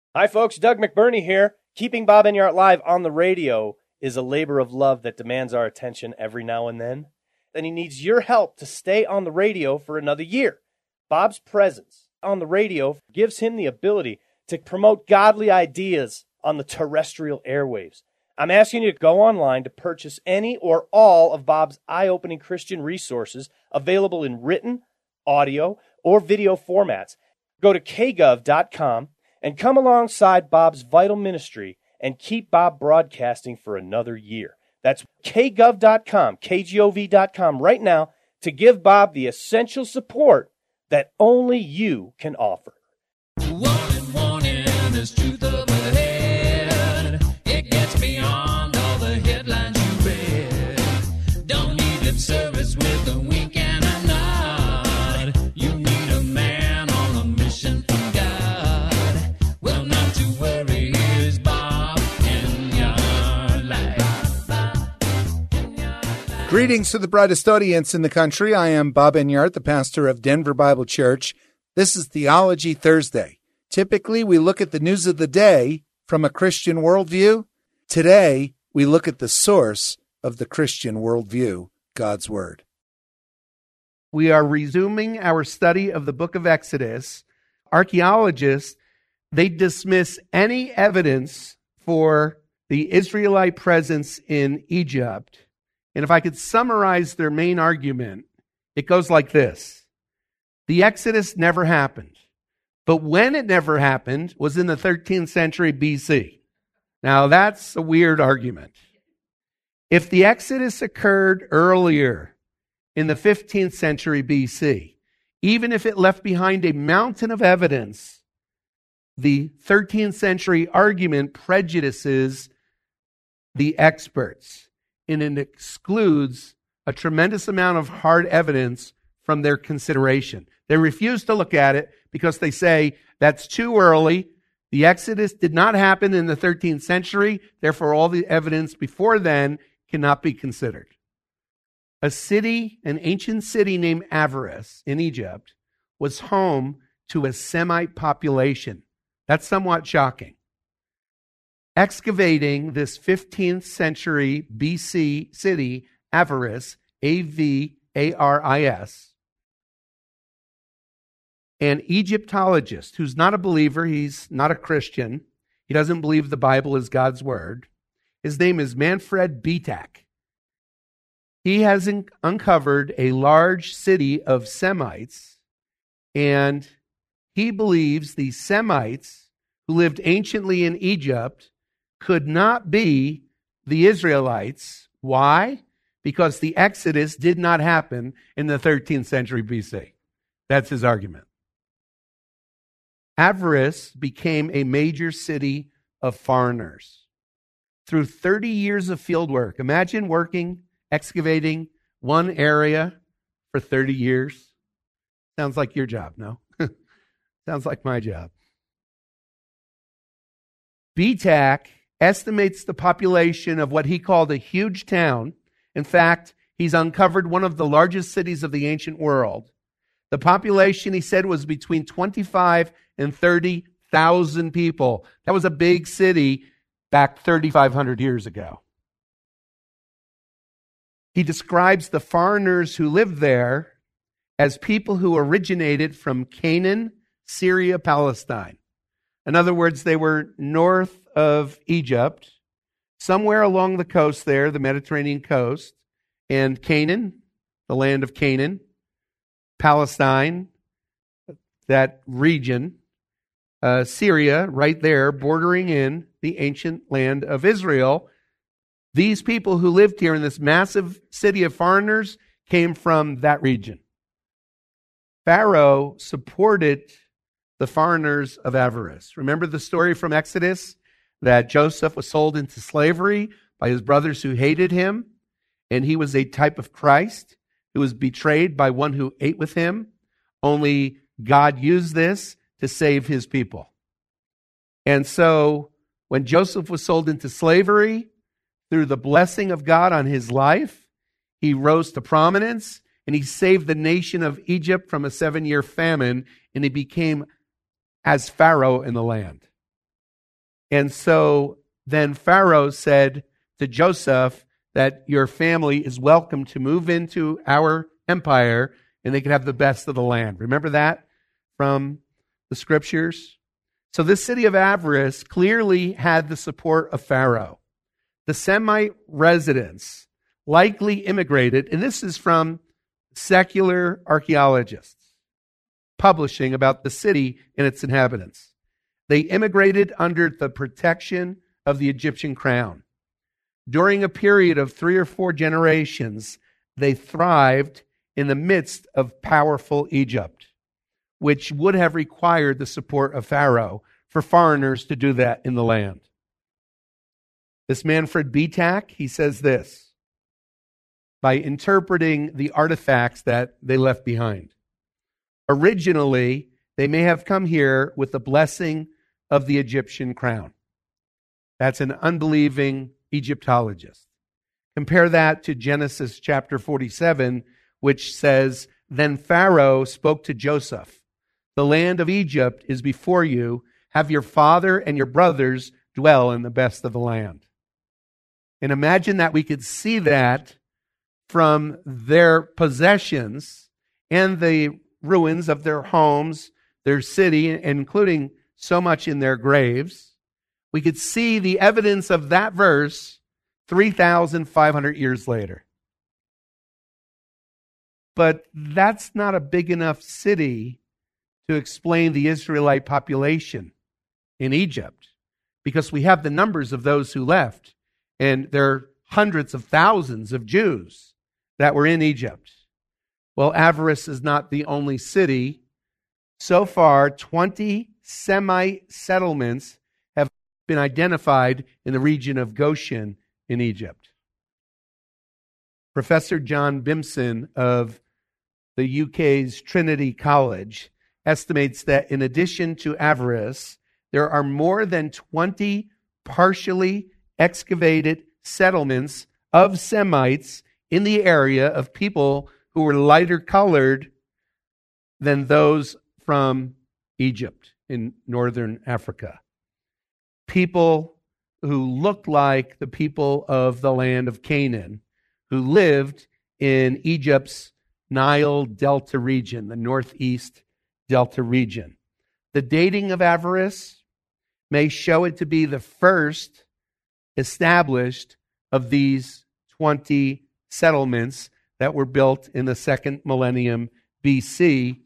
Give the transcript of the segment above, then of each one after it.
Hi, folks. Doug McBurney here. Keeping Bob Enyart live on the radio is a labor of love that demands our attention every now and then. And he needs your help to stay on the radio for another year. Bob's presence on the radio gives him the ability to promote godly ideas on the terrestrial airwaves. I'm asking you to go online to purchase any or all of Bob's eye-opening Christian resources available in written, audio, or video formats. Go to kgov.com and come alongside Bob's vital ministry and keep Bob broadcasting for another year. That's kgov.com, kgov.com right now to give Bob the essential support that only you can offer. Warning, there's truth overhead. It gets beyond all the headlines you read. Don't need lip service with a wink and a nod. You need a man on a mission from God. Well, not to worry, here's Bob Enyart Live. Greetings to the brightest audience in the country. I am Bob Enyart, the pastor of Denver Bible Church. This is Theology Thursday. Typically, we look at the news of the day from a Christian worldview. Today, we look at the source of the Christian worldview, God's Word. We are resuming our study of the book of Exodus. Archaeologists, they dismiss any evidence for the Israelite presence in Egypt. And if I could summarize their main argument, it goes like this. The Exodus never happened. But when it never happened was in the 13th century BC. Now, that's a weird argument. If the Exodus occurred earlier in the 15th century BC, even if it left behind a mountain of evidence, the 13th century argument prejudices the experts, and it excludes a tremendous amount of hard evidence from their consideration. They refuse to look at it because they say that's too early. The Exodus did not happen in the 13th century. Therefore, all the evidence before then cannot be considered. An ancient city named Avaris in Egypt was home to a Semite population. That's somewhat shocking. Excavating this 15th century BC city, Avaris, Avaris, an Egyptologist who's not a believer, he's not a Christian, he doesn't believe the Bible is God's word. His name is Manfred Betak. He has uncovered a large city of Semites, and he believes these Semites who lived anciently in Egypt could not be the Israelites. Why? Because the Exodus did not happen in the 13th century BC. That's his argument. Avaris became a major city of foreigners. Through 30 years of field work, imagine working, excavating one area for 30 years. Sounds like your job, no? Sounds like my job. Betak estimates the population of what he called a huge town. In fact, he's uncovered one of the largest cities of the ancient world. The population, he said, was between 25 and 30,000 people. That was a big city back 3,500 years ago. He describes the foreigners who lived there as people who originated from Canaan, Syria, Palestine. In other words, they were north of Egypt, somewhere along the coast there, the Mediterranean coast, and Canaan, the land of Canaan, Palestine, that region, Syria, right there, bordering in the ancient land of Israel. These people who lived here in this massive city of foreigners came from that region. Pharaoh supported the foreigners of Avaris. Remember the story from Exodus that Joseph was sold into slavery by his brothers who hated him, and he was a type of Christ who was betrayed by one who ate with him. Only God used this to save his people. And so when Joseph was sold into slavery, through the blessing of God on his life, he rose to prominence, and he saved the nation of Egypt from a 7-year famine, and he became as Pharaoh in the land. And so then Pharaoh said to Joseph that your family is welcome to move into our empire and they can have the best of the land. Remember that from the scriptures? So this city of Avaris clearly had the support of Pharaoh. The Semite residents likely immigrated, and this is from secular archaeologists publishing about the city and its inhabitants. They immigrated under the protection of the Egyptian crown. During a period of 3 or 4 generations, they thrived in the midst of powerful Egypt, which would have required the support of Pharaoh for foreigners to do that in the land. This Manfred Betak, he says this, by interpreting the artifacts that they left behind. Originally, they may have come here with the blessing of the Egyptian crown. That's an unbelieving Egyptologist. Compare that to Genesis chapter 47, which says, Then Pharaoh spoke to Joseph, the land of Egypt is before you. Have your father and your brothers dwell in the best of the land. And imagine that we could see that from their possessions and the ruins of their homes, their city, including so much in their graves. We could see the evidence of that verse 3,500 years later. But that's not a big enough city to explain the Israelite population in Egypt, because we have the numbers of those who left, and there are hundreds of thousands of Jews that were in Egypt. Well, Avaris is not the only city. So far, 20 Semite settlements have been identified in the region of Goshen in Egypt. Professor John Bimson of the UK's Trinity College estimates that in addition to Avaris, there are more than 20 partially excavated settlements of Semites in the area of people who were lighter colored than those from Egypt in northern Africa. People who looked like the people of the land of Canaan, who lived in Egypt's Nile Delta region, the northeast Delta region. The dating of Avaris may show it to be the first established of these 20 settlements that were built in the 2nd millennium BC.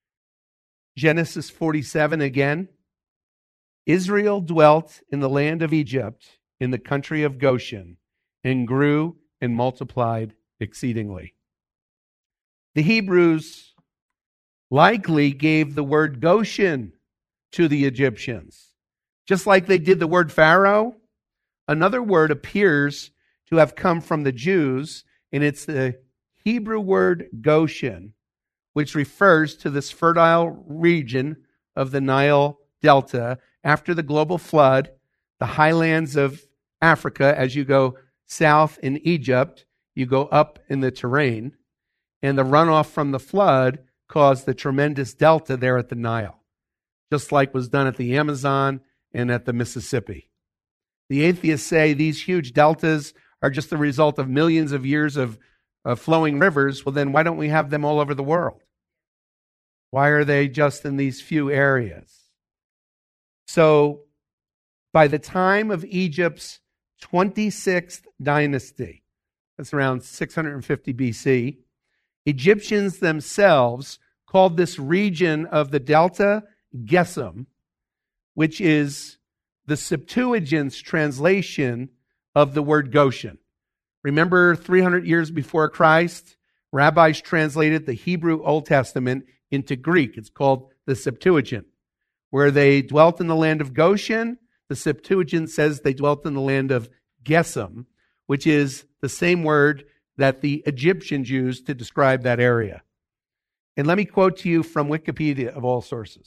Genesis 47 again. Israel dwelt in the land of Egypt, in the country of Goshen, and grew and multiplied exceedingly. The Hebrews likely gave the word Goshen to the Egyptians. Just like they did the word Pharaoh, another word appears to have come from the Jews, and it's the Hebrew word Goshen, which refers to this fertile region of the Nile Delta after the global flood, the highlands of Africa. As you go south in Egypt, you go up in the terrain, and the runoff from the flood caused the tremendous delta there at the Nile, just like was done at the Amazon and at the Mississippi. The atheists say these huge deltas are just the result of millions of years of flowing rivers. Well, then why don't we have them all over the world? Why are they just in these few areas? So, by the time of Egypt's 26th dynasty, that's around 650 BC, Egyptians themselves called this region of the Delta Gesem, which is the Septuagint's translation of the word Goshen. Remember, 300 years before Christ, rabbis translated the Hebrew Old Testament into Greek. It's called the Septuagint. Where they dwelt in the land of Goshen, the Septuagint says they dwelt in the land of Gesem, which is the same word that the Egyptians used to describe that area. And let me quote to you from Wikipedia of all sources.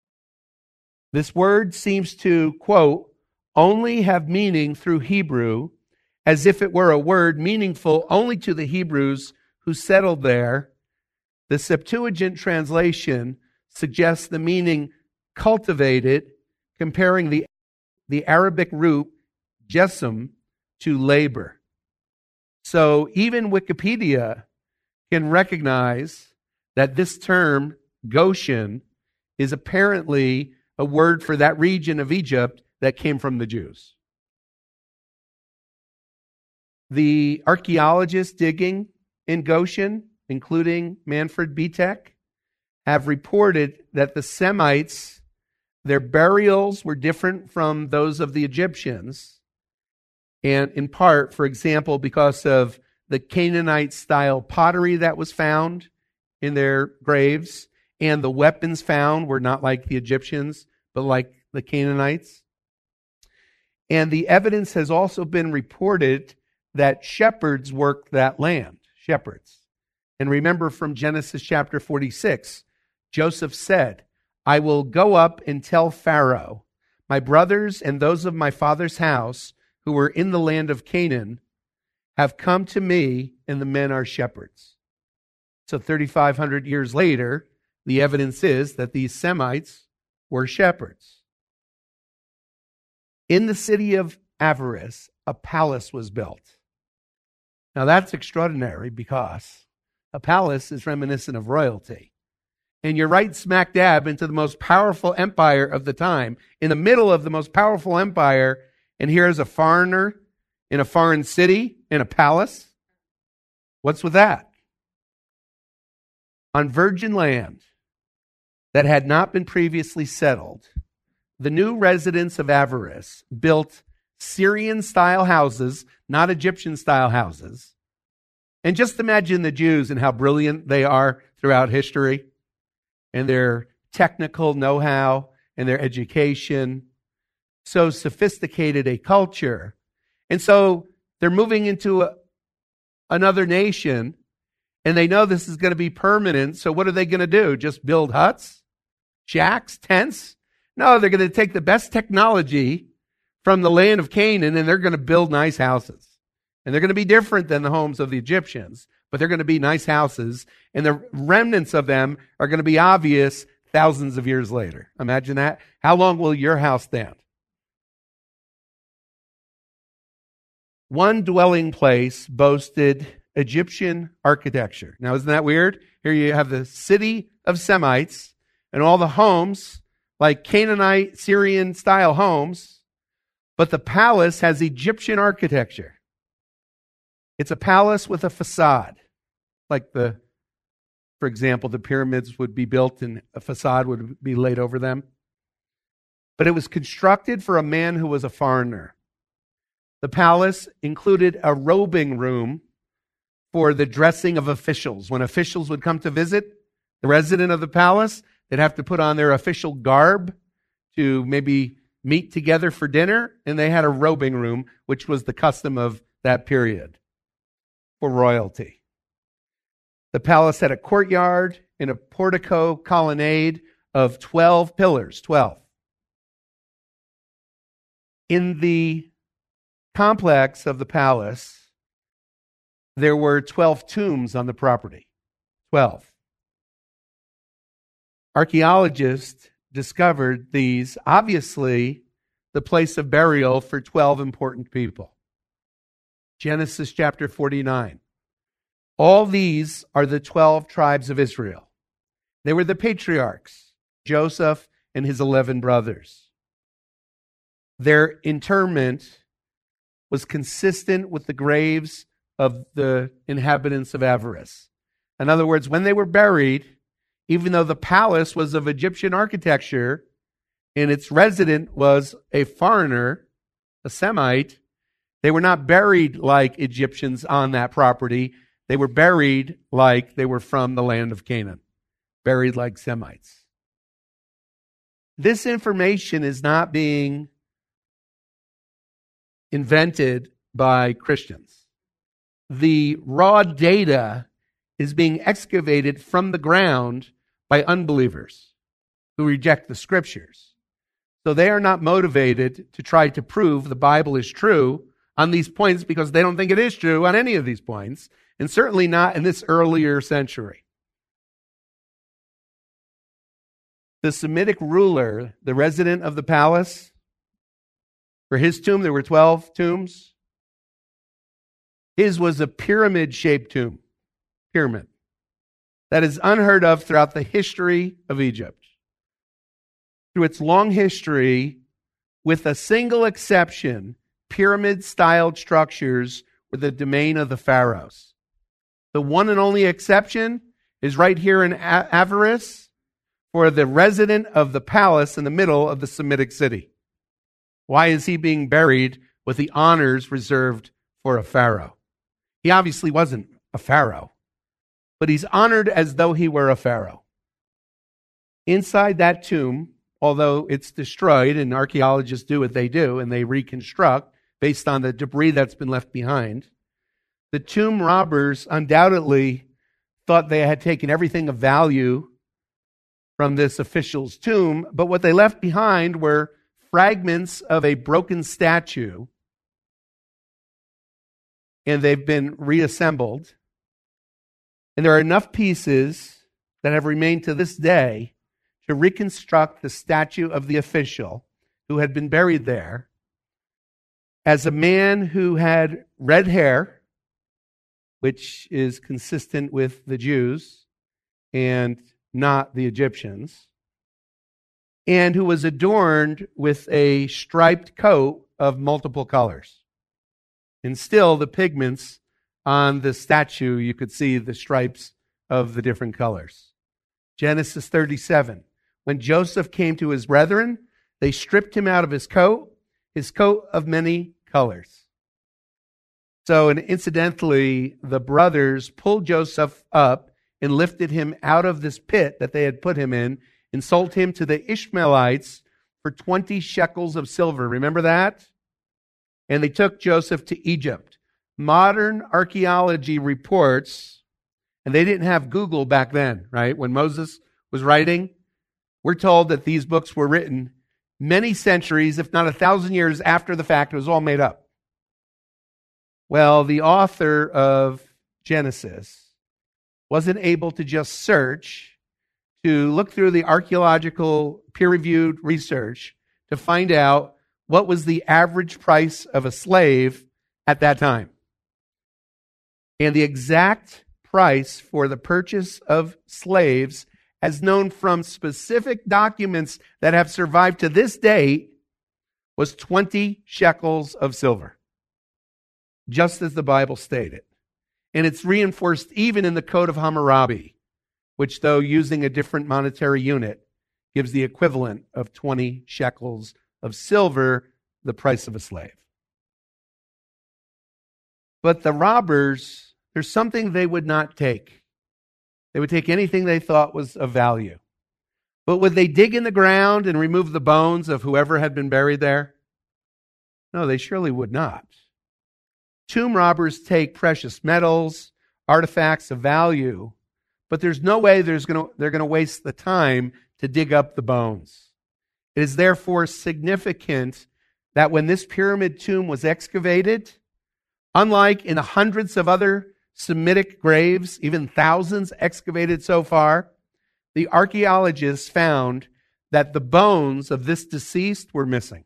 This word seems to, quote, only have meaning through Hebrew, as if it were a word meaningful only to the Hebrews who settled there. The Septuagint translation suggests the meaning cultivated, comparing the the Arabic root jesum, to labor. So even Wikipedia can recognize that this term, Goshen, is apparently a word for that region of Egypt that came from the Jews. The archaeologists digging in Goshen, including Manfred Bitek, have reported that the Semites, their burials were different from those of the Egyptians, and in part, for example, because of the Canaanite-style pottery that was found in their graves, and the weapons found were not like the Egyptians, but like the Canaanites. And the evidence has also been reported that shepherds worked that land, shepherds. And remember from Genesis chapter 46, Joseph said, I will go up and tell Pharaoh, my brothers and those of my father's house who were in the land of Canaan have come to me, and the men are shepherds. So 3,500 years later, the evidence is that these Semites were shepherds. In the city of Avaris, a palace was built. Now that's extraordinary because a palace is reminiscent of royalty. And you're right smack dab into the most powerful empire of the time, in the middle of the most powerful empire, and here's a foreigner in a foreign city in a palace. What's with that? On virgin land that had not been previously settled, the new residents of Avaris built Syrian-style houses, not Egyptian-style houses. And just imagine the Jews and how brilliant they are throughout history, and their technical know-how and their education. So sophisticated a culture. And so they're moving into another nation, and they know this is going to be permanent. So what are they going to do? Just build huts? Shacks? Tents? No, they're going to take the best technology from the land of Canaan, and they're going to build nice houses. And they're going to be different than the homes of the Egyptians, but they're going to be nice houses, and the remnants of them are going to be obvious thousands of years later. Imagine that. How long will your house stand? One dwelling place boasted Egyptian architecture. Now, isn't that weird? Here you have the city of Semites and all the homes like Canaanite, Syrian-style homes, but the palace has Egyptian architecture. It's a palace with a facade, like for example, the pyramids would be built and a facade would be laid over them. But it was constructed for a man who was a foreigner. The palace included a robing room for the dressing of officials. When officials would come to visit the resident of the palace, they'd have to put on their official garb to maybe meet together for dinner, and they had a robing room, which was the custom of that period for royalty. The palace had a courtyard and a portico colonnade of 12 pillars, 12. In the complex of the palace, there were 12 tombs on the property. 12. Archaeologists discovered these, obviously, the place of burial for 12 important people. Genesis chapter 49. All these are the 12 tribes of Israel. They were the patriarchs, Joseph and his 11 brothers. Their interment was consistent with the graves of the inhabitants of Avaris. In other words, when they were buried, even though the palace was of Egyptian architecture and its resident was a foreigner, a Semite, they were not buried like Egyptians on that property. They were buried like they were from the land of Canaan, buried like Semites. This information is not being invented by Christians. The raw data is being excavated from the ground by unbelievers who reject the scriptures. So they are not motivated to try to prove the Bible is true on these points because they don't think it is true on any of these points, and certainly not in this earlier century. The Semitic ruler, the resident of the palace, For his tomb, there were 12 tombs. His was a pyramid-shaped tomb. Pyramid. That is unheard of throughout the history of Egypt. Through its long history, with a single exception, pyramid-styled structures were the domain of the pharaohs. The one and only exception is right here in Avaris for the resident of the palace in the middle of the Semitic city. Why is he being buried with the honors reserved for a pharaoh? He obviously wasn't a pharaoh, but he's honored as though he were a pharaoh. Inside that tomb, although it's destroyed, and archaeologists do what they do, and they reconstruct based on the debris that's been left behind, the tomb robbers undoubtedly thought they had taken everything of value from this official's tomb, but what they left behind were fragments of a broken statue, and they've been reassembled. And there are enough pieces that have remained to this day to reconstruct the statue of the official who had been buried there as a man who had red hair, which is consistent with the Jews and not the Egyptians, and who was adorned with a striped coat of multiple colors. And still, the pigments on the statue, you could see the stripes of the different colors. Genesis 37. When Joseph came to his brethren, they stripped him out of his coat of many colors. So, and incidentally, the brothers pulled Joseph up and lifted him out of this pit that they had put him in and sold him to the Ishmaelites for 20 shekels of silver. Remember that? And they took Joseph to Egypt. Modern archaeology reports, and they didn't have Google back then, right? When Moses was writing, we're told that these books were written many centuries, if not 1,000 years after the fact. It was all made up. Well, the author of Genesis wasn't able to just search, to look through the archaeological peer-reviewed research to find out what was the average price of a slave at that time. And the exact price for the purchase of slaves, as known from specific documents that have survived to this day, was 20 shekels of silver, just as the Bible stated. And it's reinforced even in the Code of Hammurabi, which, though using a different monetary unit, gives the equivalent of 20 shekels of silver, the price of a slave. But the robbers, there's something they would not take. They would take anything they thought was of value. But would they dig in the ground and remove the bones of whoever had been buried there? No, they surely would not. Tomb robbers take precious metals, artifacts of value, but there's no way they're going to waste the time to dig up the bones. It is therefore significant that when this pyramid tomb was excavated, unlike in the hundreds of other Semitic graves, even thousands excavated so far, the archaeologists found that the bones of this deceased were missing.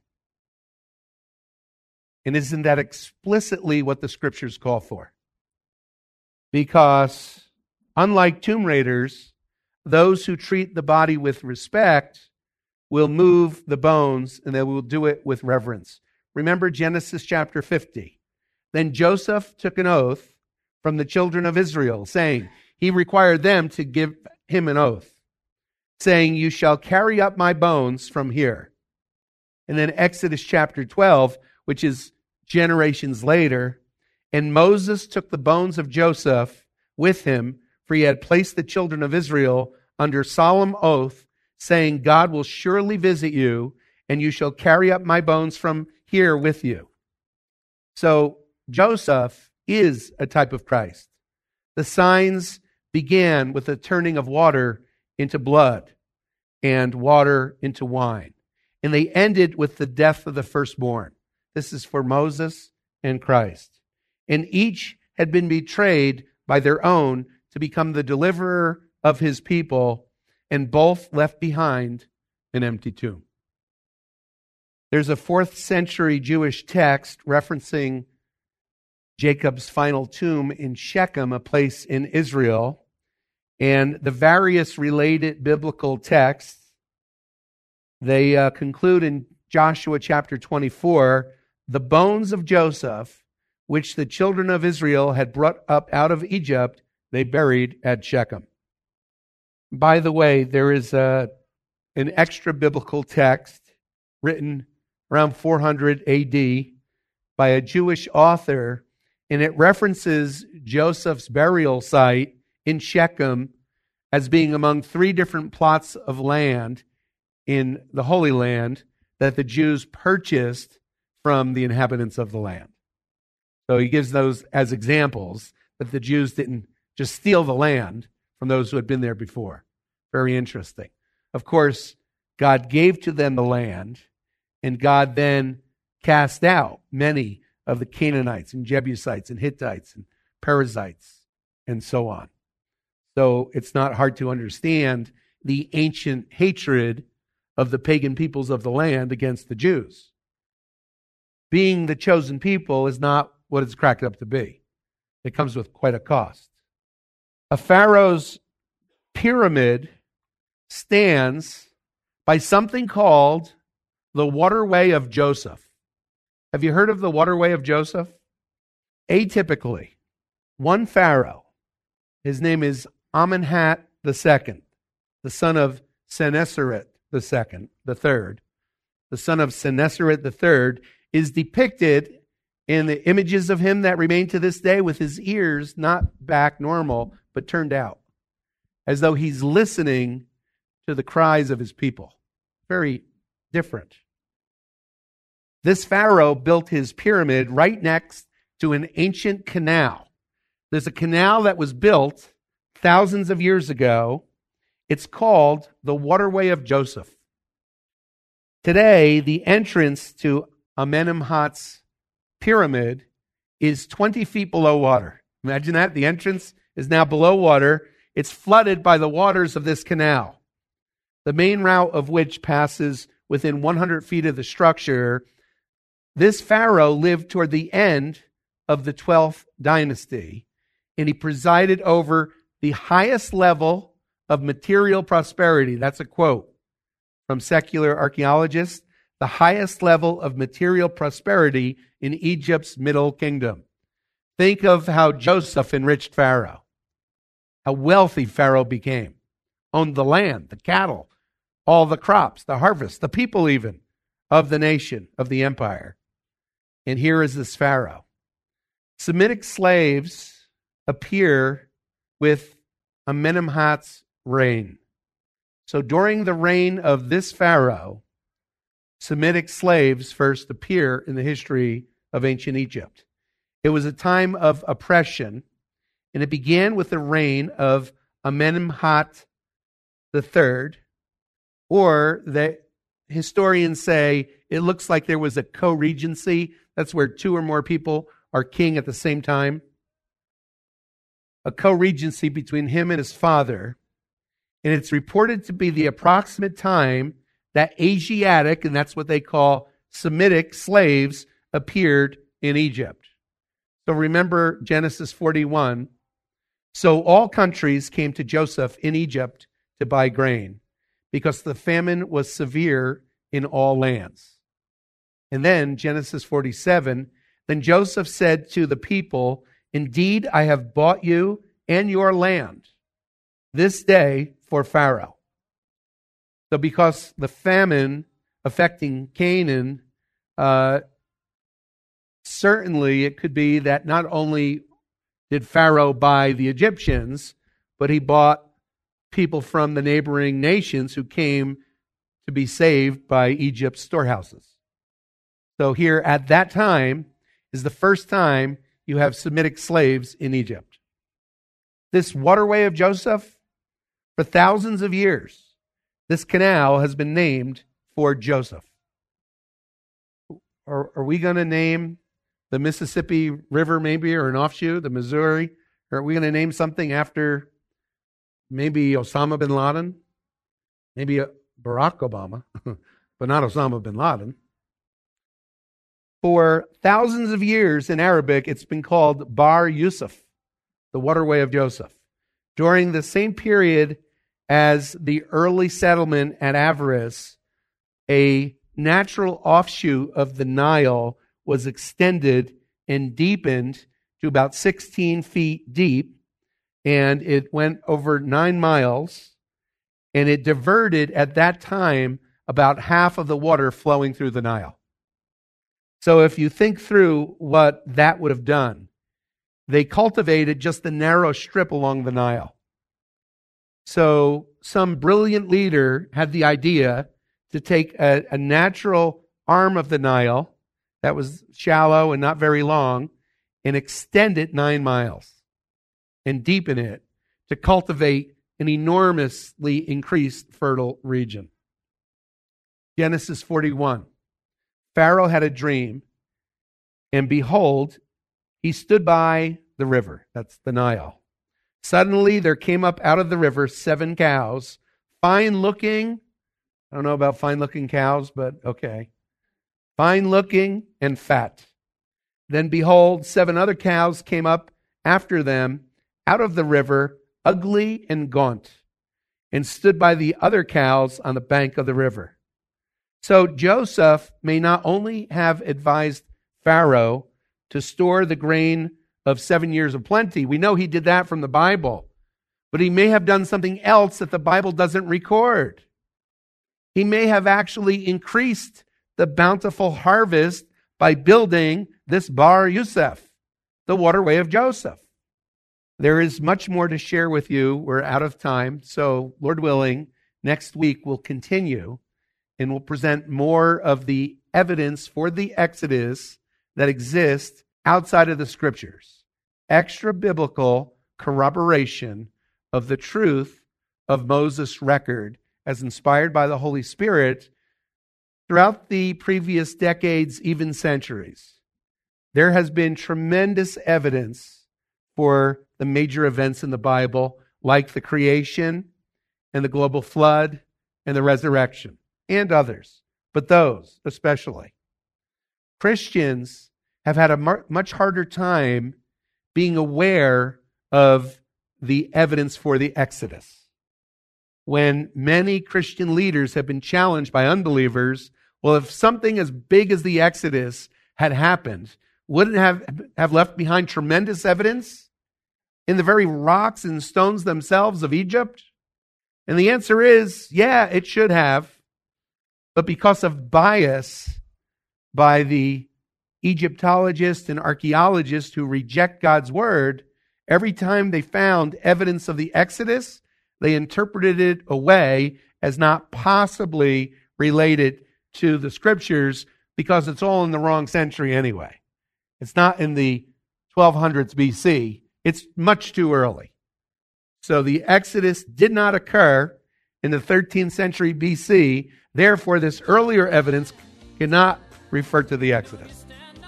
And isn't that explicitly what the scriptures call for? Because unlike tomb raiders, those who treat the body with respect will move the bones, and they will do it with reverence. Remember Genesis chapter 50. Then Joseph took an oath from the children of Israel, saying, he required them to give him an oath, saying, you shall carry up my bones from here. And then Exodus chapter 12, which is generations later, and Moses took the bones of Joseph with him, for he had placed the children of Israel under solemn oath, saying, God will surely visit you, and you shall carry up my bones from here with you. So Joseph is a type of Christ. The signs began with the turning of water into blood and water into wine. And they ended with the death of the firstborn. This is for Moses and Christ. And each had been betrayed by their own to become the deliverer of his people, and both left behind an empty tomb. There's a 4th century Jewish text referencing Jacob's final tomb in Shechem, a place in Israel, and the various related biblical texts. They conclude in Joshua chapter 24, the bones of Joseph, which the children of Israel had brought up out of Egypt, they buried at Shechem. By the way, there is an extra biblical text written around 400 AD by a Jewish author, and it references Joseph's burial site in Shechem as being among 3 different plots of land in the Holy Land that the Jews purchased from the inhabitants of the land. So he gives those as examples that the Jews didn't just steal the land from those who had been there before. Very interesting. Of course, God gave to them the land, and God then cast out many of the Canaanites and Jebusites and Hittites and Perizzites and so on. So it's not hard to understand the ancient hatred of the pagan peoples of the land against the Jews. Being the chosen people is not what it's cracked up to be. It comes with quite a cost. A pharaoh's pyramid stands by something called the waterway of Joseph. Have you heard of the waterway of Joseph? Atypically, one pharaoh, his name is Amenhat II, the son of Sennacherib II, the third. The son of Sennacherib III is depicted in the images of him that remain to this day with his ears not back normal, but turned out, as though he's listening to the cries of his people. Very different. This pharaoh built his pyramid right next to an ancient canal. There's a canal that was built thousands of years ago. It's called the Waterway of Joseph. Today, the entrance to Amenemhat's pyramid is 20 feet below water. Imagine that. The entrance is now below water. It's flooded by the waters of this canal, the main route of which passes within 100 feet of the structure. This pharaoh lived toward the end of the 12th dynasty, and he presided over the highest level of material prosperity. That's a quote from secular archaeologists. The highest level of material prosperity in Egypt's Middle Kingdom. Think of how Joseph enriched Pharaoh, how wealthy Pharaoh became, owned the land, the cattle, all the crops, the harvest, the people even of the nation, of the empire. And here is this Pharaoh. Semitic slaves appear with Amenemhat's reign. So during the reign of this Pharaoh, Semitic slaves first appear in the history of ancient Egypt. It was a time of oppression, and it began with the reign of Amenemhat III, or the historians say it looks like there was a co-regency. That's where 2 or more people are king at the same time. A co-regency between him and his father. And it's reported to be the approximate time that Asiatic, and that's what they call Semitic slaves, appeared in Egypt. So remember Genesis 41. So all countries came to Joseph in Egypt to buy grain, because the famine was severe in all lands. And then Genesis 47, then Joseph said to the people, indeed, I have bought you and your land this day for Pharaoh. So because the famine affecting Canaan, certainly it could be that not only did Pharaoh buy the Egyptians, but he bought people from the neighboring nations who came to be saved by Egypt's storehouses. So here at that time is the first time you have Semitic slaves in Egypt. This waterway of Joseph, for thousands of years, this canal has been named for Joseph. Are we going to name the Mississippi River maybe, or an offshoot, the Missouri? Or are we going to name something after maybe Osama bin Laden? Maybe Barack Obama, but not Osama bin Laden. For thousands of years in Arabic, it's been called Bar Yusuf, the waterway of Joseph. During the same period as the early settlement at Avaris, a natural offshoot of the Nile was extended and deepened to about 16 feet deep, and it went over 9 miles, and it diverted at that time about half of the water flowing through the Nile. So if you think through what that would have done, they cultivated just the narrow strip along the Nile. So some brilliant leader had the idea to take a natural arm of the Nile that was shallow and not very long and extend it 9 miles and deepen it to cultivate an enormously increased fertile region. Genesis 41. Pharaoh had a dream, and behold, he stood by the river. That's the Nile. Suddenly there came up out of the river 7 cows, fine-looking. I don't know about fine-looking cows, but okay. Fine-looking and fat. Then behold, 7 other cows came up after them out of the river, ugly and gaunt, and stood by the other cows on the bank of the river. So Joseph may not only have advised Pharaoh to store the grain of 7 years of plenty. We know he did that from the Bible. But he may have done something else that the Bible doesn't record. He may have actually increased the bountiful harvest by building this Bar Yusuf, the waterway of Joseph. There is much more to share with you. We're out of time. So, Lord willing, next week we'll continue and we'll present more of the evidence for the Exodus that exists outside of the Scriptures. Extra biblical corroboration of the truth of Moses' record as inspired by the Holy Spirit throughout the previous decades, even centuries. There has been tremendous evidence for the major events in the Bible, like the creation and the global flood and the resurrection, and others, but those especially. Christians have had a much harder time being aware of the evidence for the Exodus. When many Christian leaders have been challenged by unbelievers, well, if something as big as the Exodus had happened, wouldn't have left behind tremendous evidence in the very rocks and stones themselves of Egypt? And the answer is, yeah, it should have. But because of bias by the Egyptologists and archaeologists who reject God's word, every time they found evidence of the Exodus, they interpreted it away as not possibly related to the Scriptures because it's all in the wrong century anyway. It's not in the 1200s BC. It's much too early. So the Exodus did not occur in the 13th century BC. Therefore, this earlier evidence cannot refer to the Exodus.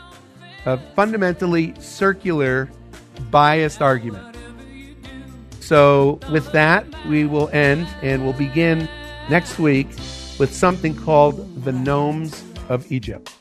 A fundamentally circular, biased argument. So with that, we will end and we'll begin next week with something called the Gnomes of Egypt.